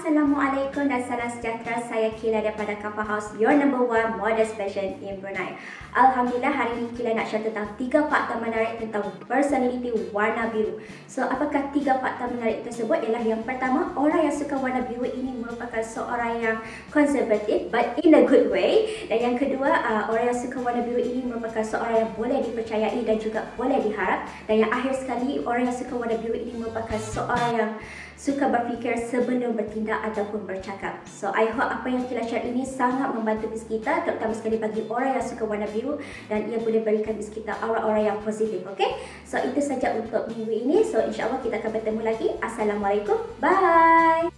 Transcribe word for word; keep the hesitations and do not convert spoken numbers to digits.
Assalamualaikum dan salam sejahtera. Saya Kila daripada Kappa House, your number one modest fashion in Brunei. Alhamdulillah, hari ini Kila nak share tentang tiga fakta menarik tentang personality warna biru. So, apakah tiga fakta menarik tersebut? Ialah yang pertama, orang yang suka warna biru ini merupakan seorang yang konservatif but in a good way. Dan yang kedua, uh, orang yang suka warna biru ini merupakan seorang yang boleh dipercayai dan juga boleh diharap. Dan yang akhir sekali, orang yang suka warna biru ini merupakan seorang yang suka berfikir sebelum bertindak ataupun bercakap. So, I hope apa yang Kila share ini sangat membantu bis kita, terutama sekali bagi orang yang suka warna biru, dan ia boleh berikan bis kita aura-aura yang positif. Okay? So, itu saja untuk minggu ini. So, insyaAllah kita akan bertemu lagi. Assalamualaikum. Bye!